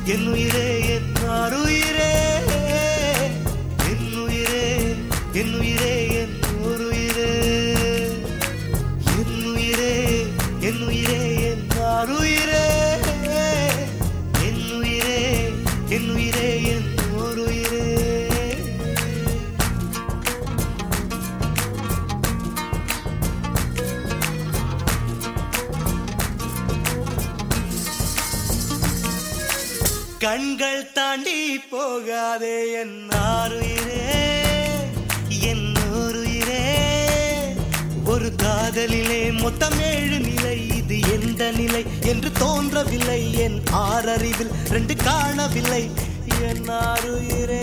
என் உயிரே என் ஆருயிரே என் உயிரே என் உயிரே என் ஓருயிரே என் உயிரே என் உயிரே என் ஆருயிரே என் உயிரே என் உயிரே என் ஓருயிரே. கண்கள் தாண்டி போகாதே என் ஆருயிரே என் ஓருயிரே. ஒரு காதலிலே மொத்தம் 7 நிலை, இது எந்த நிலை என்று தோன்றவில்லை. என் ஆறறிவில் 2 காணவில்லை என் ஆருயிரே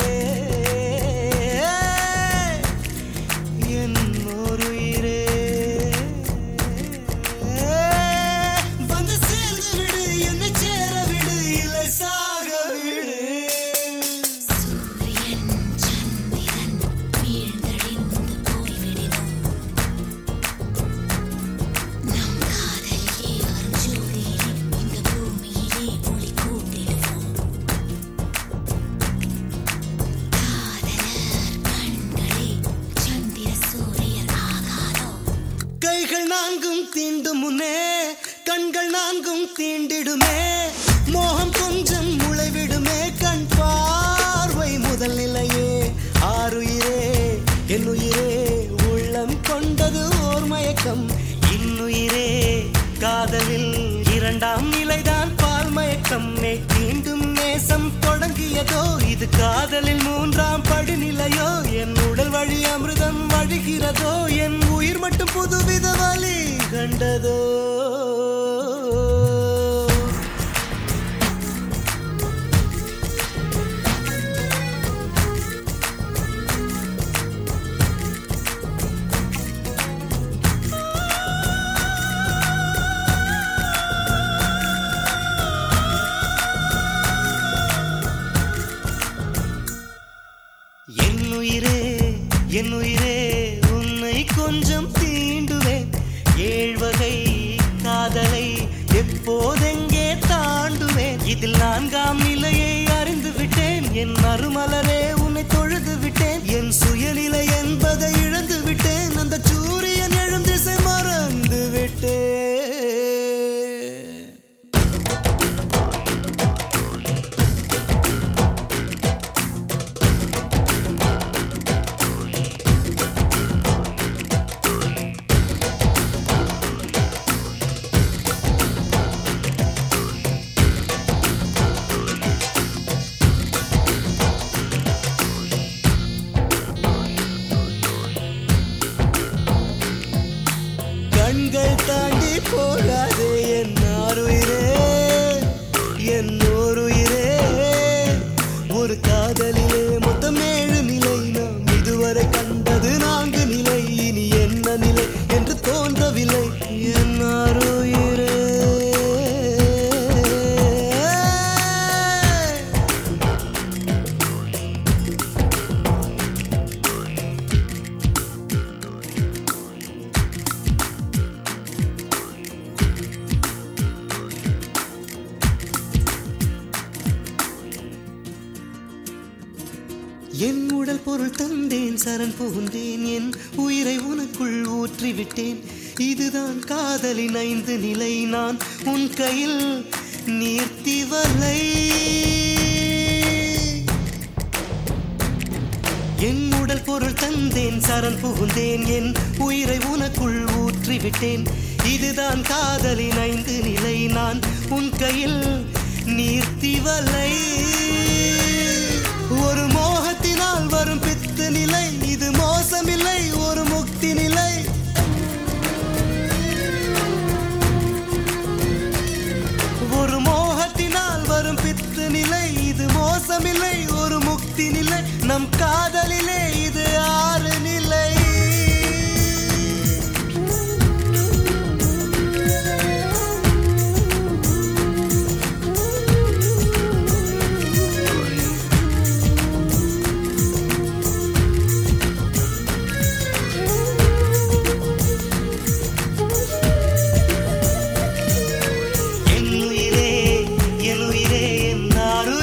என் ஓருயிரே. வந்து சேர்ந்து விடு, என்னை சேர விடு, இல்லை சாக விடு. சூரியன் சந்திரன் வீழ்ந்தடிந்து போய்விடினும் நம் காதலிலே வரும் ஜோதியிலே இந்த பூமியிலே ஒளி கூட்டிடுவோம். காதலர் கண்களே சந்திர சூரியர் ஆகாதோ. கைகள் 4 தீண்டும் முன்னே கண்கள் 4 தீண்டிடுமே. மோகம் கொஞ்சம் முளைவிடுமே கண் பார்வை முதல் நிலையே. ஆருயிரே என் உயிரே உள்ளம் கொண்டது ஓர் மயக்கம். இன்னுயிரே காதலில் 2ஆம் நிலைதான் பால் மயக்கம். தீண்டும் நேசம் தொடங்கியதோ, இது காதலில் 3ஆம் படிநிலையோ. என் உடல் வழி அமிர்தம் வழிகிறதோ, என் உயிர் மட்டும் புதுவித வழி கண்டதோ. என் உயிரே என் உயிரே உன்னை கொஞ்சம் தீண்டுவேன். 7 வகை காதலை எப்போதெங்கே தாண்டுவேன். இதில் 4ஆம் நிலையை அறிந்து விட்டேன். என் மறுமலரே உன்னை தொழுது விட்டேன். என் சுயநிலை என்பதை இழந்து விட்டேன். அந்த சூரியன் எழும் திசை மறந்து விட்டேன். கண்கள் தாண்டி போகாதே என் ஆருயிரே என் ஓருயிரே. ஒரு காதலிலே மொத்தம் 7 நிலை, நாம் இதுவரை கண்டது 4 நிலை. இனி என்ன நிலை என்று தோன்றவில்லை என் ஆருயிரே. என் உடல் பொருள் தந்தேன், சரண் புகுந்தேன், என் உயிரை உனக்குள் ஊற்றிவிட்டேன். இதுதான் காதலின் 5 நிலை, நான் உன் கையில் நீர்த்தி வலை. என் உடல் பொருள் தந்தேன், சரண் புகுந்தேன், என் உயிரை உனக்குள் ஊற்றிவிட்டேன். இதுதான் காதலின் 5 நிலை, நான் உன் கையில் நீர்த்தி வலை. ஒரு மோகத்தினால் வரும் பித்து நிலை, இது மோசமில்லை, ஒரு முக்தி நிலை. ஒரு மோகத்தினால் வரும் பித்து நிலை, இது மோசமில்லை, ஒரு முக்தி நிலை. நம் காதலிலே இது 6 நிலை. என் உயிரே என் உயிரே என் ஆருயிரே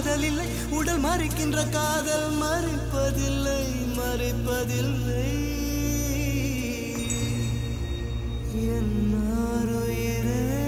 மாறுதல் இல்லை உடல் மறைக்கின்ற காதல் மறைப்பதில்லை மறைப்பதில்லை என்னாருயிரே